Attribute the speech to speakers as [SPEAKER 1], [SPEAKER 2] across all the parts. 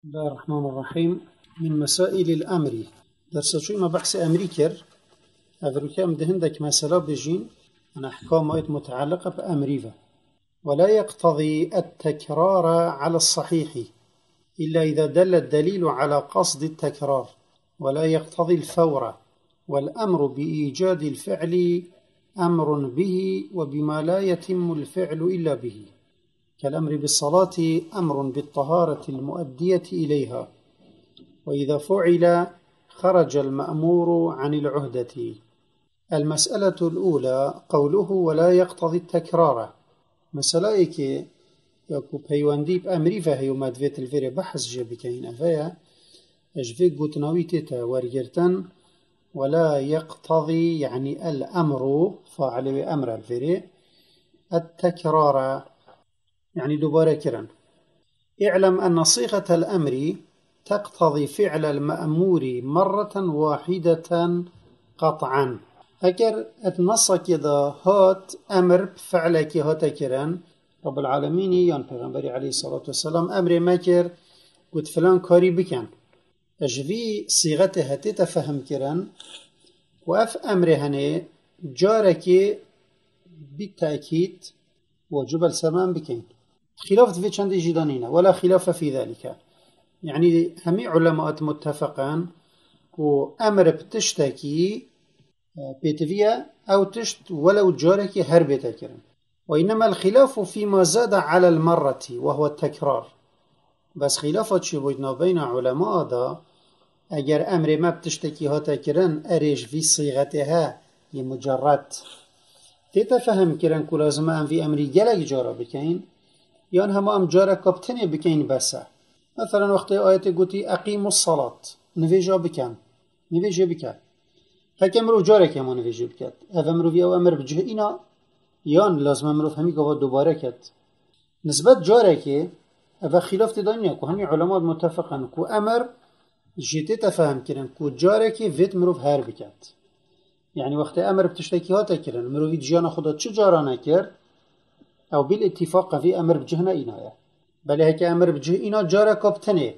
[SPEAKER 1] بسم الله الرحمن الرحيم. من مسائل الأمر درس شوي ما بحث أمريكر أفريكا دهندك مسألة بجين عن أحكام متعلقة بأمريكا، ولا يقتضي التكرار على الصحيح إلا إذا دل الدليل على قصد التكرار، ولا يقتضي الفور، والأمر بإيجاد الفعل أمر به وبما لا يتم الفعل إلا به، كالأمر بالصلاة أمر بالطهارة المؤدية إليها، وإذا فعل خرج المأمور عن العهدة. المسألة الأولى قوله ولا يقتضي التكرار. مسألة يكو بيواندي بأمري فهي مادفيت الفيري بحث جبكين أفايا أجفيك قوتناوي تيتا ورقرتن ولا يقتضي يعني الأمر فاعل بأمر الفيري التكرار يعني دوباره كرن. اعلم أن صيغة الأمر تقتضي فعل المأمور مرة واحدة قطعا. أكر اتنص كذا هات أمر بفعلك هات كرن رب العالمين يان پیغمبر عليه الصلاة والسلام أمر مكر قد فلان كاري بكن أجفي صيغته تتفهم كرن وأف أمر هني جارك بالتأكيد وجب السمام بكين خلاف في چند جدانين ولا خلاف في ذلك، يعني همي علماء متفقان وأمر بتشتكي بيتفيا أو تشت ولو جارك هر بيتكرن، وإنما الخلاف فيما زاد على المرة وهو التكرار. بس خلافات شبويتنا بين علماء دا اگر أمر ما بتشتكي هاتا كرن أريج في صيغتها مجرد تتفهم كرن كو لازم أم في أمري جلق جارا بكين يان هما ام جارا كابتني بكين بسا. مثلا وقت آيات قوتي أقيموا الصلاة نفيجا بكن نفيجا بكن هكا مرو جارا كما نفيجا بكت هذا مرو في أو أمر بجه إنا يان لازم مرو فهمي قوات دوباره كت نسبت جارا كي هذا خلاف تدانيا كو همي علماء متفقن كو أمر جيتي تفهم كرن كو جارا كي فيت مرو هر بكت، يعني وقت أمر بتشتكي هاتا كرن مرو في جانا خدا چه جارا نكر أو بالاتفاق في أمر بجهنا إنايا بل هيك أمر بجه إنا جارا كابتني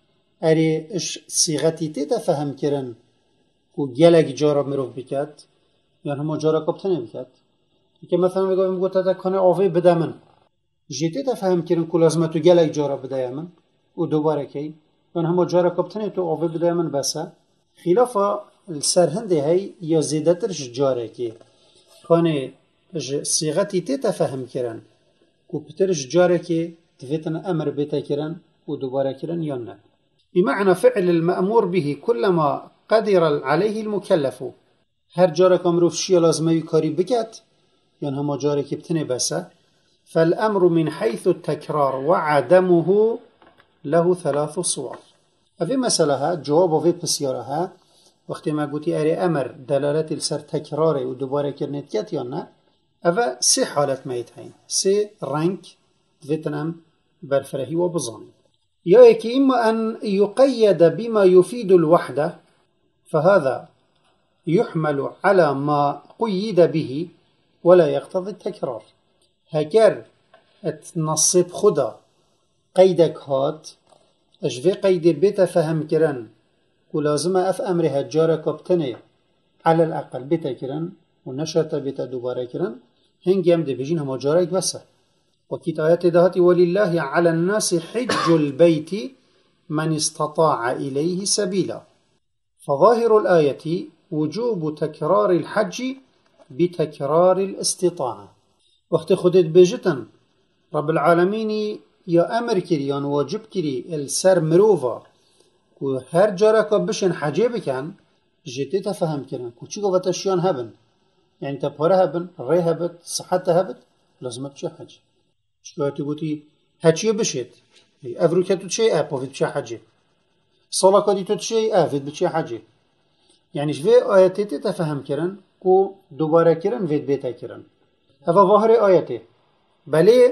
[SPEAKER 1] أري إش صيغتي تتفهم كرن و جلق جارا مروف بكات يعني هما جارا كابتني بكات كي مثلا بيقول مقول تاتا كان آوه بدا من جيتي تفهم كرن كل لازمتو جلق جارا بدا من و دوباره كي يعني هما جارا كابتني تو آوه بدا من بسا خلافا السرهنده هاي يا زيدترش جارا كي كان صيغتي تتفهم كرن و بترش جاره كي تفتن أمر بيتا كرن و دوباره كرن يانا، بمعنى فعل المأمور به كلما قدر عليه المكلف هر جاره كمروف شيا لازمه يكاري بكت يعني هما جاره كي بتنه بسا. فالأمر من حيث التكرار وعدمه له ثلاث صور. أفي مسألة جواب وفي بسيارها وقت ما قلتي أري أمر دلالة السر تكراري و دوباره كرنت كت يانا أفا سي حالت ما يتهين سي رنك فيتنام برفرهي وبظاني يأكي إما أن يقيد بما يفيد الوحدة فهذا يحمل على ما قيد به ولا يقتضي التكرار. هكر اتنصب خدا قيدك هات أجفي قيد بيت فهم كرن ولازم أف أمرها جارة كابتني على الأقل بيت كرن ونشرت بيت دوباره كرن هنگی هم ده بجین همه جارک بسه وكيت آيات دهاتي ولله على الناس حج البيت من استطاع إليه سبيلا، فظاهر الآية وجوب تكرار الحج بتكرار الاستطاعة. وقت خدت بجتن رب العالمين يا أمر كريان واجب كري السر مروفا و هر جارك بشن حجي بكن جيتي تفهم كرن كو چيكو وتشيان هبن يعني تبهره هبن ري هبت صحته هبت لازمت چه حج شكواتي قوتي هاتشي بشيت افروكاتو تشي افوفيد بشي حجي صلاكاتي تو تشي افيد بشي حجي يعني شوي آياتي تفهم كرن كو دوباره كرن فيد بيتا كرن هذا ظاهر آياتي بلي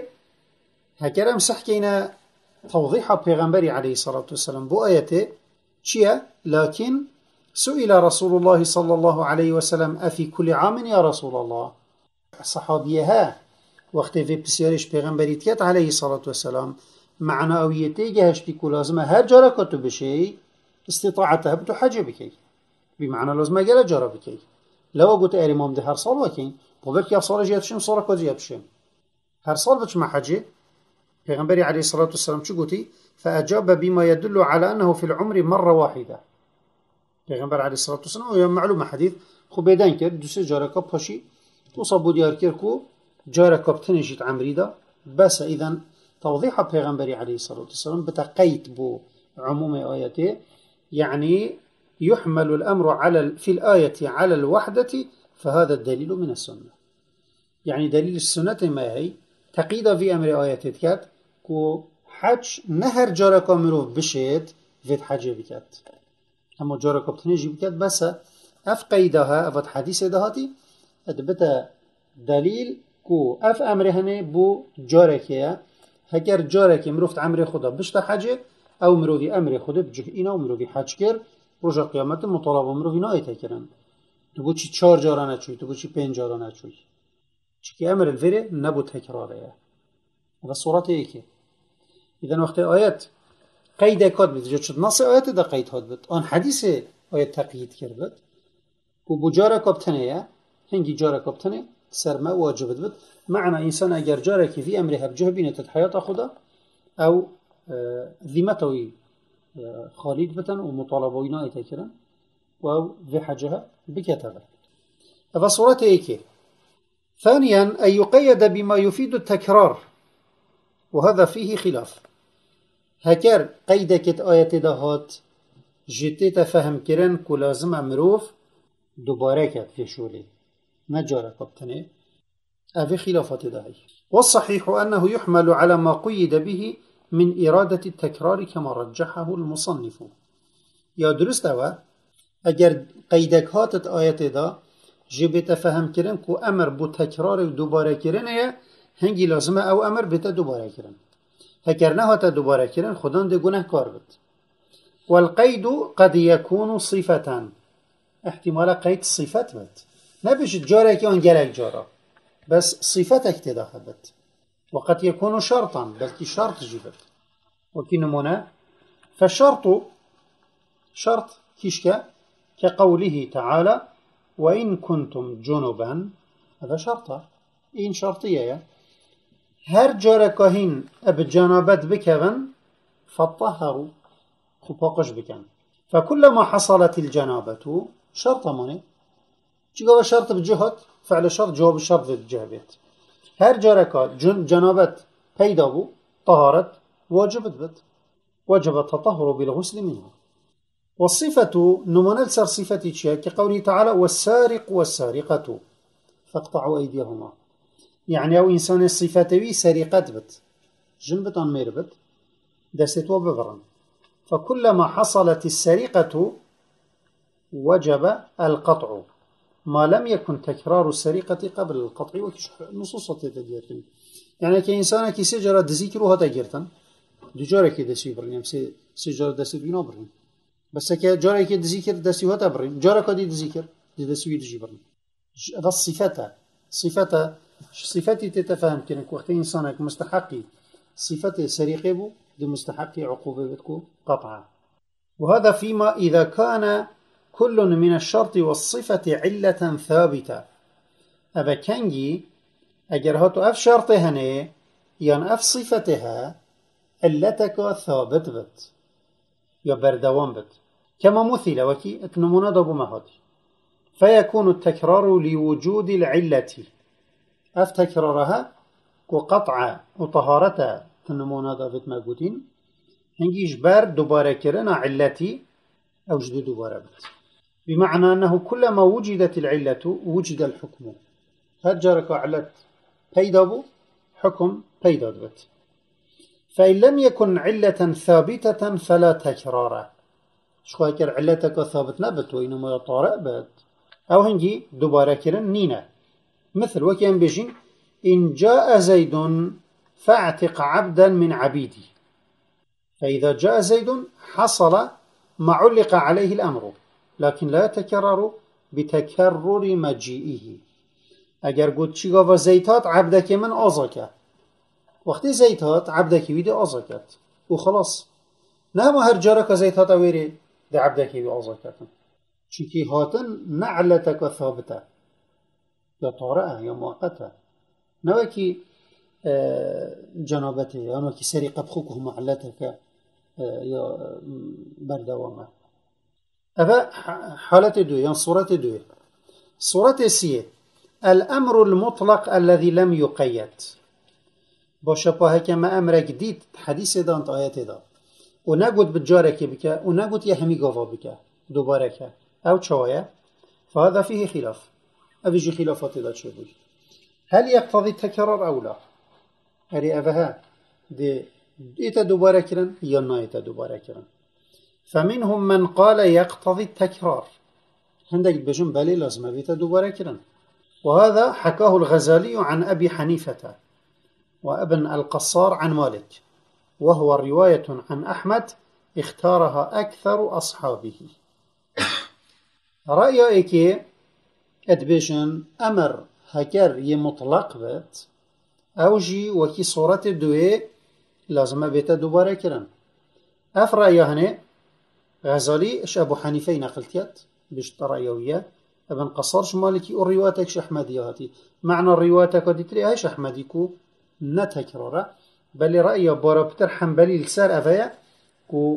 [SPEAKER 1] هكرم سحكينا توضيح پیغمبري عليه الصلاة والسلام بو آياتي چيه لكن سئل رسول الله صلى الله عليه وسلم أفي كل عام يا رسول الله صحابيها وقت في بسيارش پیغمبريتيات عليه الصلاة والسلام معنويتي جهشتي كو لازم هر جارة كتو بشي استطاعتها بتو حاجة بكي بمعنى لازم قال جارة بكي لو قلت إمام ده هر صال وكين وبركي صال جيتشم صال كذي بشم هر صال بتش مع حاجة پیغمبر عليه الصلاة والسلام شو قلتي فأجاب بما يدل على أنه في العمر مرة واحدة پیغمبر عليه الصلاة والسلام ويوم معلومة حديث خو بيدان كر دوسي جارة كب باشي وصابو ديار كيركو جارة كب تنجيت عمري دا بس إذن توضيح پیغمبر عليه الصلاة والسلام بتقيت بو عموم آياته يعني يحمل الأمر في الآية على الوحدة فهذا الدليل من السنة يعني دليل السنة ما هي تقييد في أمر آياته كات كو حج نهر جارة كامروف بشيت فيت حاجة بكات اما جارة كبتنجي بكات بس اف قيدها افت حديث دهاتي ادبتا دليل كو اف امرهنه بو جارة كيا هكر جارة كي مروفت عمر خدا بشتا حاجة او مروفي امر خدا بجه اینا و مروفي حج كر رجا قيامت مطالبه مروفي نايته کرن تو بو چي 4 جارة نچوي تو بو چي 5 جارة نچوي چكي امر الفره نبو تكراره هذا صورته ايكي اذا وقت آيات قيد كات بد جت شد نص آيات ده قيد هات بد آن حديث آيات تقييد کرد و بجارة كابتنية هنگي جارة كابتنية سرما واجبت بد معنى إنسان اگر جارة كي في أمرها بجه بينة حياة خدا أو ذمته خالد بتن ومطالبوينا يتكرن و في حاجها بكتابة هذا صورة ايكي ثانيا أن يقيد بما يفيد التكرار وهذا فيه خلاف هكر قيدكت آيات دهات جتي تفهم كرن كو لازم امروف دوباره كت في شولي نجارة كبتنه أفي خلافات دهي والصحيح أنه يحمل على ما قيد به من إرادة التكرار كما رجحه المصنف يا درست أوا اگر قيدك هاتت آيات ده جبه تفهم كرن كو أمر بو تكرار و دوباره كرن هنگي لازم أو أمر بتا دوباره كرن هكر نهاتا دوباره كرن خدان ده گناه كار بد والقيد قد يكون صفة احتمال قيد صفت بد نبش جاره كي انجلك جاره بس صفت اكتدا بد وقد يكون شرطا بلكي شرط جبت وكي نمونه فالشرط شرط كيشكا كقوله تعالى وإن كنتم جنبا هذا شرطة إن شرطية هر جاره كهين اب جنابت بكبن فطهروا خباقش بكن فكلما حصلت الجنابة شرط منه جواب شرط بجهد فعل شرط جواب شرط بجهبت هر جاره که جنابت پیدا بو طهارت واجبت بد وجب التطهر بالغسل منه والصفة نمونل سر صفتي شيء كقوله تعالى والسارق والسارقة فاقطعوا أيديهما يعني او انسان صفاتوي سرقت بت جنبتان ميربت دستوا ببرن فكلما حصلت السرقة وجب القطع ما لم يكن تكرار السرقة قبل القطع وكش نصوصة تديرتن يعني كإنسان كي سجرة دزيكروها تجرتن دجارة كي دسي برين سجرة دسي بينا برين بس كي جارة كي دزيكر دسيوها تبرين جارة كدي دزيكر دي دسيوي دجي برين هذا صفتي تتفهم كأنك وقت إنسانك مستحقي صفته سرقة بو دي مستحقي عقوبة بتكو قطعة وهذا فيما إذا كان كل من الشرط والصفة علة ثابتة أبا كنجي أجر هاتو أف شرطهنه يعني أف صفتها علتك ثابت بت يا بردوان بت كما مثل وكي اتنمونا دابو مهاتي فيكون التكرار لوجود العلة أف تكرارها وقطع وطهارتها تنمونا دابت موجودين هنجيش بار دوباره كرنا علتي أوجد دوباره بت بمعنى أنه كلما وجدت العلة وجد الحكم هجرك علت بيدابو حكم بيداد بت فإن لم يكن علة ثابتة فلا تكرار شخوة كر علتك ثابت نبت وإنما يطارئ بت أو هنجي دوباره كرن نينا مثل وكيان بيجين إن جاء زيد فاعتق عبدا من عبيدي فإذا جاء زيد حصل ما علق عليه الأمر لكن لا يتكرر بتكرر مجيئه اگر قلت شغاف زيتات عبدك من آزاك وقتی زيت هات عبدك ويدي أزكت وخلاص نعم هر جارك زيت هات ويري ده عبدك ويدي أزكت چونكي هاتن نعلتك وثابتة يا طارئة يا مؤقتة نوكي جنابته يعني وكي سرقة بخوكه معلتك يا بردوامة أبا حالة دوية يعني صورة دوية صورة سيئة الأمر المطلق الذي لم يقيد باشا باها كما أمر جديد حديث دا انت آيات دا ونقود بجارك بك ونقود يهمي قوة بك دوبارك أو شوية فهذا فيه خلاف أفيجي خلافات دا شبه هل يقتضي التكرار أو لا هري أفها دي إيتا دوباره كرن يا نا إيتا دوباره كرن فمنهم من قال يقتضي التكرار عندك بجن بالي لازم إيتا دوباره كرن وهذا حكاه الغزالي عن أبي حنيفة وابن القصار عن مالك وهو رواية عن أحمد اختارها أكثر أصحابه رأيك أدبجن أمر هكر يمطلق بيت أوجي وكي صورة الدوية لازم بيتا دوباره كرن أفرأ يهني غزالي إش أبو حنيفة نقلتيات بشت رأيوية ابن قصارش مالكي الرواياتك أحمدياتي معنى الرواياتك وديتري هايش أحمديكو نتكرره بل رأي باربتر حنبلي لسار أفايا كو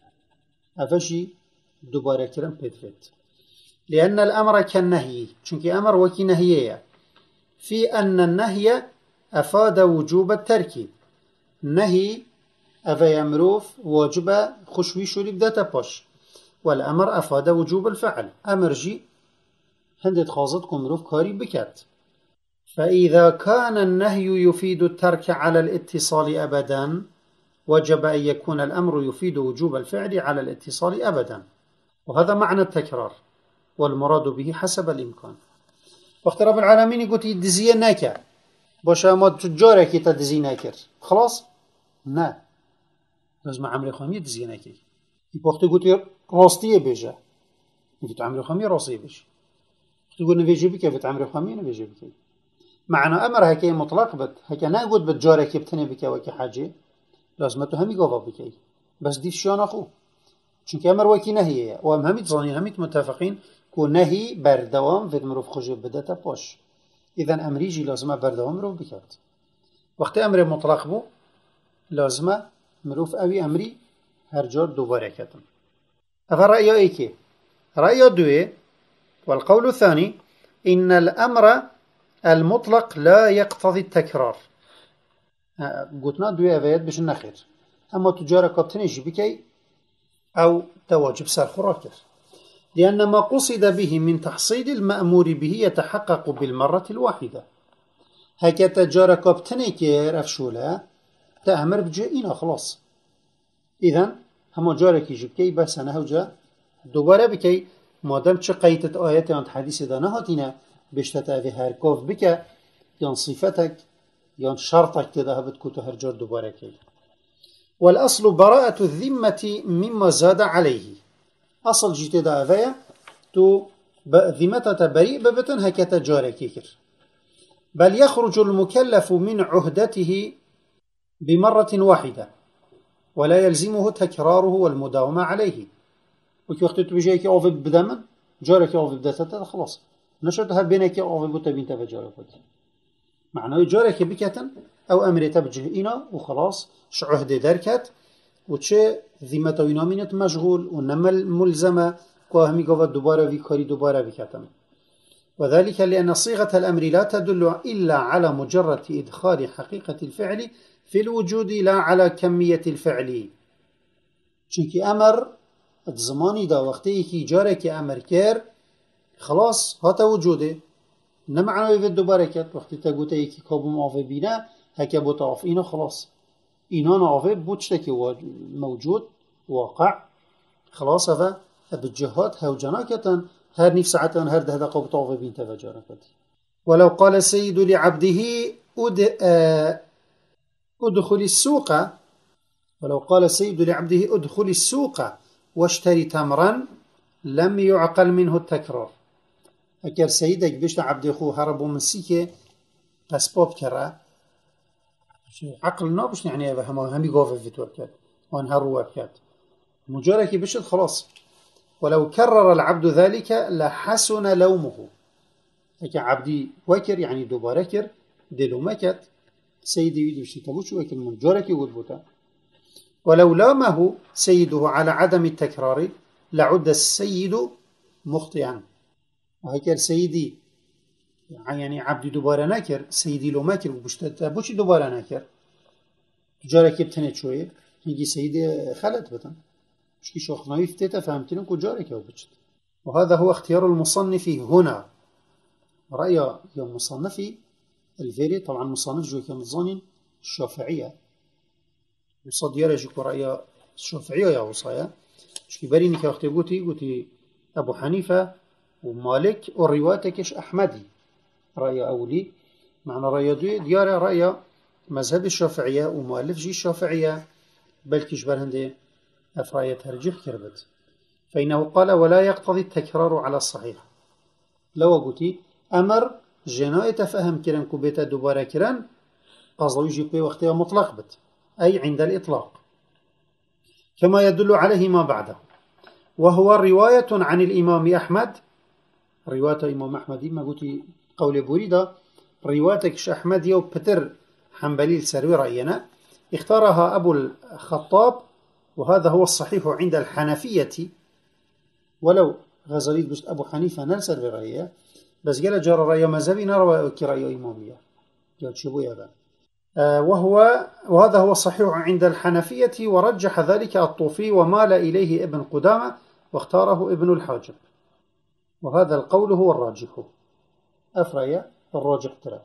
[SPEAKER 1] أفاجي دوباره كرن بيتفت لأن الأمر كالنهي چونك أمر وكي نهيية في أن النهي أفاد وجوب الترك نهي أفايا مروف واجب خشوي شوري بداتا باش والأمر أفاد وجوب الفعل أمر جي هندت خاصتكم مروف كاري بكات فإذا كان النهي يفيد الترك على الاتصال أبدا وجب أن يكون الأمر يفيد وجوب الفعل على الاتصال أبدا وهذا معنى التكرار والمراد به حسب الإمكان وقت رب العالمين يقول يدزي ناكا باشا ما تجارك تدزي ناكر خلاص نا لازم عمري خامي يدزي ناكر وقت يقول راستيه بيجا يقول عمري خامي راستيه بيجا تقول نفيجي بك يقول عمري خامي نفيجي بك معنى أمر هكي مطلق بد هكي ناقود بتجارك يبتني بك وكي حاجة لازم تهمي قوضا بك بس دي شيان أخو چونك أمر وكي نهيه وهم هميت ظانين هميت متفقين كو نهي بردوام في المروف خجب بداتا باش إذن أمريجي لازم بردوام مروف بكات وقت أمر مطلق بو لازم مروف أوي أمري هرجار دوباره كتن أفا رأي إيكي رأي دوي والقول الثاني إن الأمر المطلق لا يقتضي التكرار قلتنا دوي أفايات بش النخير أما تجارة قبتنيش بكي أو تواجب سر خراكر لأن ما قصد به من تحصيل المأمور به يتحقق بالمرة الواحدة هكا تجارة قبتنيكير أفشولا تأمر بجئينا خلاص إذن هما جارك يجبكي بس أنا هوجا دوباره بكي مادام چه قيتت آيات عند حديث دا نهاتينا بشتتا في هركوف بك يان صفتك يان شرطك تدا هبت كتو هرجار دوباره كي والأصل براءة الذمة مما زاد عليه أصل جيت دا أفايا تو ذمتة بريء ببتن هكتا جارك يكر بل يخرج المكلف من عهدته بمرة واحدة ولا يلزمه تكراره والمداومة عليه وكي وقت تبجيك أوفي بدمن جارك أوفي بداتتا خلاص نشرتها بينك أوفي بوتا بنت فجارك معناه جارك بكتن أو أمر تبجه إنا وخلاص ش عهد دركت وش ذمة وينامينت مشغول ونما ملزمة كوهمي قوة دوبارة في كاري دوبارة بكتن وذلك لأن صيغة الأمر لا تدل إلا على مجرد إدخال حقيقة الفعل في الوجود لا على كمية الفعل چونكي أمر الزماني دا وقتي كي جارك أمر كير خلاص هاتا وجوده نمعنى يفيد دوباره كت وقتی تقوته يكي كابوم آفه بينا هكا بوتا آف إنا خلاص إنا نآفه بوچتكي موجود واقع خلاص هفا بالجهات هوجنا كتن هر نفس ساعتان هر ده دقا بوتا آفه بين تفجارة كت ولو قال السيد لعبده ادخل السوق ولو قال السيد لعبده ادخل السوق واشتري تمرا لم يعقل منه التكرار اگر سيدك بيشت عبد خو هربو من سيكه اسباب كرا عقل نابش يعني همي قوفة في توكل وانها روابكات مجرد بشد خلاص. ولو كرر العبد ذلك لحسن لومه. هكا عبدي وكر يعني دوباره كر دلو مكت سيدي يدوشي تبوش وكر من جارك يقول بوتا. ولو لامه سيده على عدم التكرار لعد السيد مخطئا. وهكا سيدي يعني عبدي دوباره نكر سيدي لو مكر وبوش دوباره نكر جارك يبتنت شوية يجي سيدي خلت بتن مش كي شوخ نايف تيتا فهمتين كو جارك يو بجد. وهذا هو اختيار المصنف هنا. رأي يوم مصنفي الفيري طبعا مصنف جو كان الظانين الشافعية وصد يرجيك رأي الشافعية يا وصايا مش كي باريني كاختي قوتي أبو حنيفة ومالك والروايتكش أحمدي رأي أولي معنى رأي ديار رأي مذهب الشافعية ومؤلف جي الشافعية بل كشبر هندي أفراية ترجيح كربت. فإنه قال ولا يقتضي التكرار على الصحيح. لو قلتي أمر جناية فهم كرن كبيتا دوبارة كرن قصدو يجي بي وقتها مطلق بت أي عند الإطلاق كما يدل عليه ما بعده. وهو رواية عن الإمام أحمد رواية إمام أحمد ما قلتي قول بريدة روايتك أحمد يو بتر حنبلي السروي رأينا اختارها أبو الخطاب وهذا هو الصحيح عند الحنفية. ولو غزاليت بس أبو حنيفة نرسل برأيه بس قال جار رأيه مذهبي نرى كرأيه إمامية قال شبو يا وهذا هو الصحيح عند الحنفية ورجح ذلك الطوفي ومال إليه ابن قدامة واختاره ابن الحاجب. وهذا القول هو الراجح أفريا الراجح ترى.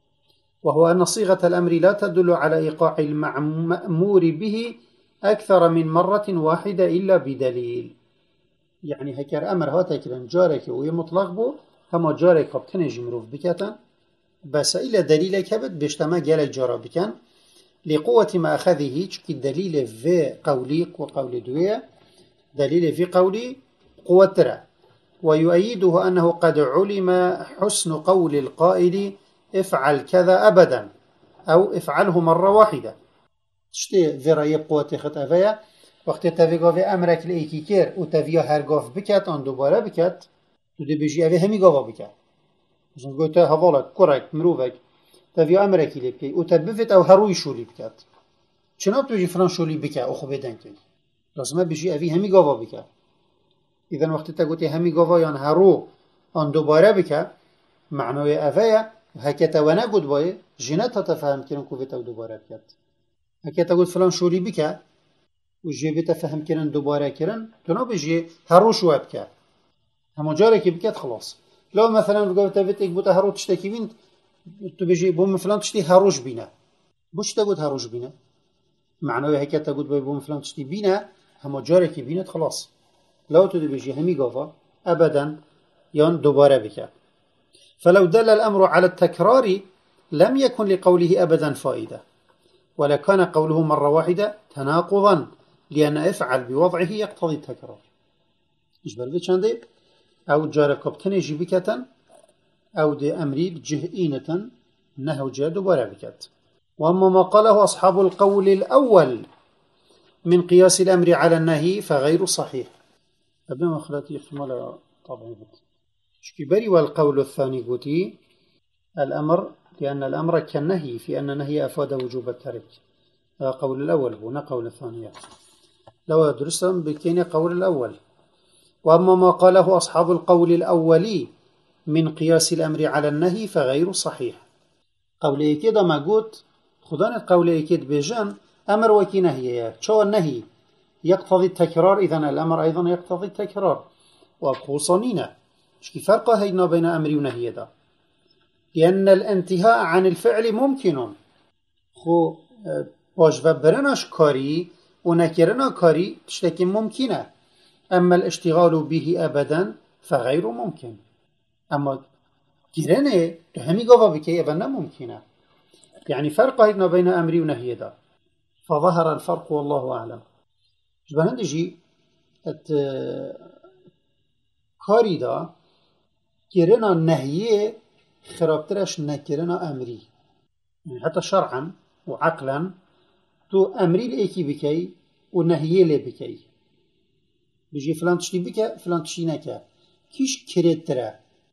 [SPEAKER 1] وهو أن صيغة الأمر لا تدل على إيقاع المأمور به أكثر من مرة واحدة إلا بدليل. يعني هكذا أمر هاتا كرن جارك ويمطلق بو هما جارك قبتن جمروف بكتا بس إلا دليل كبت بيشتما قال جارا بكان لقوة ما أخذه كي الدليل في قولي وقول دوية دليل في قولي قوة ترى. ويؤيده أنه قد علم حسن قول القائل افعل كذا أبدا أو افعله مرة واحدة. تشتي في رأي قوة خطأ وقت تفيقا في أمرك لأيكي كير وتفيا هرقاف بكات عن دوباره بكات تودي بيجي أفي همي قاوا بكات مثلا قلت هفالك كورك مروفك تفيا أمرك لبكي وتبفت أو هروي شولي بكات چناب توجي فلان شولي بكات أخو بدن كي لازم بيجي أفي همي قاوا بكات. إذن وقت تقولي همي قاوا يان هرو عن دوباره بكات معنوي أفايا هكذا وانا قد باي جنات تفهم كيرن كوفيتا ودوباره بكات هكذا تقول فلان شولي بكات وجي بتفهم كيرن دوباره كيرن تنو بيجي هرو شو بكات هم جارك بكات خلاص. لو مثلا بقول تبيت يكبت هرو تشتكي بنت تبيجي بوم فلان تشتي هروش بينا بوش تقول هروش بينا معنوي هكذا تقول بوم فلان تشتي بينا هم جارك بينت خلاص. لو تدي بيجي همي قافا أبدا يان دوباره بكات. فلو دل الأمر على التكرار لم يكن لقوله أبدا فائدة ولا كان قوله مرة واحدة تناقضا لأن افعل بوضعه يقتضي التكرار. إيش بالبيت شاندي أو جار كبتني جبكة أو دي أمري بجهئينة نهو جاد وبرابكت. وأما ما قاله أصحاب القول الأول من قياس الأمر على النهي فغير صحيح. أبنى مخلاتي احتمال طبعا شكبري. والقول الثاني قتي الأمر لأن الأمر كالنهي في أن النهي أفاد وجوب الترك. قول الأول هنا قول الثانية لو درسهم بكين قول الأول. وأما ما قاله أصحاب القول الأولي من قياس الأمر على النهي فغير صحيح. قولي كده ما قلت خدان قولي كده بجان أمر وكي نهي شو النهي يقتضي التكرار إذن الأمر أيضا يقتضي التكرار وخصوصانينا مش كي فرق هينا بين أمر ونهي ده لأن الانتهاء عن الفعل ممكن خو واجب برناش كاري ونكرنا كاري تشتكي ممكنة. أما الاشتغال به أبدا فغير ممكن. أما كيرانه تهمي قوة بكي أبدا ممكنة. يعني فرق هينا بين أمر ونهي ده فظهر الفرق والله أعلم. جبهندجي كاري ده كيرنا نهيه خرابترش نكرنا أمري يعني حتى شرعا وعقلا تو أمري لإيكي بكي ونهيي لي بكي بيجي فلان تشتي بك فلان تشتي نكا كيش كريت ترى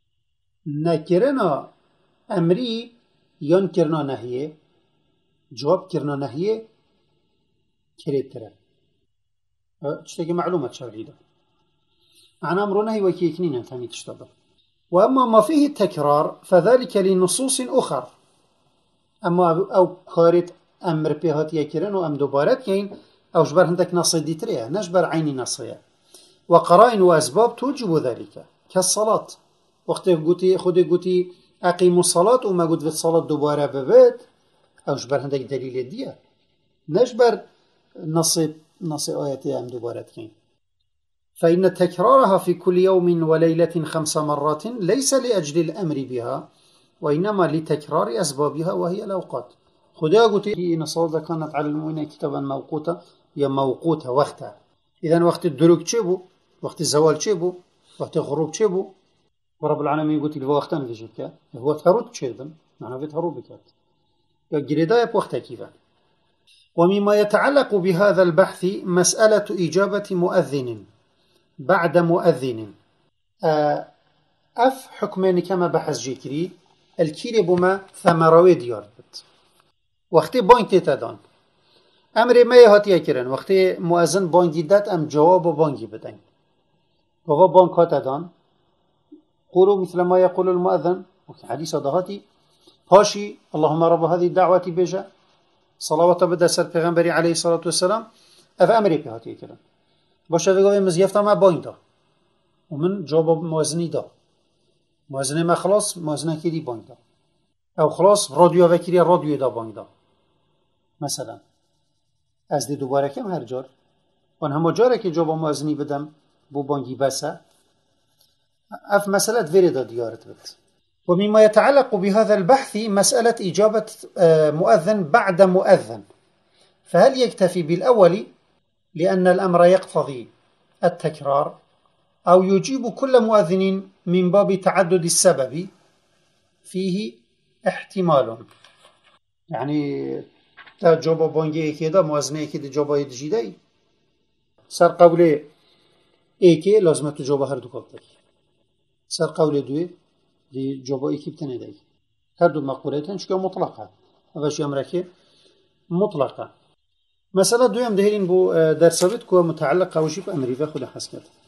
[SPEAKER 1] نكرنا أمري ينكرنا نهيي جواب كرنا نهيي كريت ترى تشتكي معلومة شرعية عن أمر نهي وكيكنين ثاني تشتغل وأما ما فيه التكرار فذلك لنصوص أخر أما أو كارت أمر بهات يكرن وأم دوبارت كين أو جبر هندك نص ديتريا نجبر عيني نصية وقرائن وأسباب توجب ذلك كالصلاة وقت قلتي أقيموا الصلاة وما قلت في الصلاة دوبارة ببيت أو جبر هندك دليل ديا نجبر نص آياتي أم دوبارت كين فإن تكرارها في كل يوم وليلة 5 مرات ليس لأجل الأمر بها وإنما لتكرار أسبابها وهي الأوقات خدا قلت إن الصلاة كانت على المؤمنين كتابا موقوتا يا موقوتا وقتها إذن وقت الدروك تشيبو وقت الزوال تشيبو وقت الغروب تشيبو ورب العالمين قلت له وقتان في جلك هو تهرود تشيبا معنى في تهرود بكات يجريدا بوقتها كيفا ومما يتعلق بهذا البحث مسألة إجابة مؤذن بعد مؤذن أف حكمين كما بحث جيكري الكيري بما ثمروي ديار بت وقتی بانگ تدان امر ما هاتیه کرن وقتی مؤذن بانگی داد ام جواب بانگی بدن بابا بانگ ها تدان قولوا مثل ما يقول المؤذن حديث هاتي هاشي اللهم رب هذه الدعوة بيجا صلوات بدا سر پیغمبری عليه الصلاة والسلام اف امری به هاتیه کرن باشه بگویم مزیفتا ما بانگ دا ومن جواب مؤذنی دا مؤذن ما خلاص مؤذن کردی بانگ دا او خلاص رادیو وکیری رادیو دا بانگ دا مثلا از دی دوباره کم هر جار آن همه جاره که جواب مؤذنی بدم بو بانگی بسه اف مسألة ورد ديارت بت ومما يتعلق بهذا البحث مسألة إجابة مؤذن بعد مؤذن فهل يكتفي بالأول لأن الأمر يقتضي التكرار أو يجيب كل مؤذن من باب تعدد السبب فيه احتمال يعني تا جواب بانگی كده مؤذنه كده جواب يدجيده سر قوله ايكي لازم تو جواب هر دو قبل سر قول دوی دی جواب ایکی بتنه دی هر دو مقولتن شکل مطلقه اوش امرکه مطلقه مثلا دویم دهرین بو در ثابت کو متعلق قوشی په امریکا خود حس کرد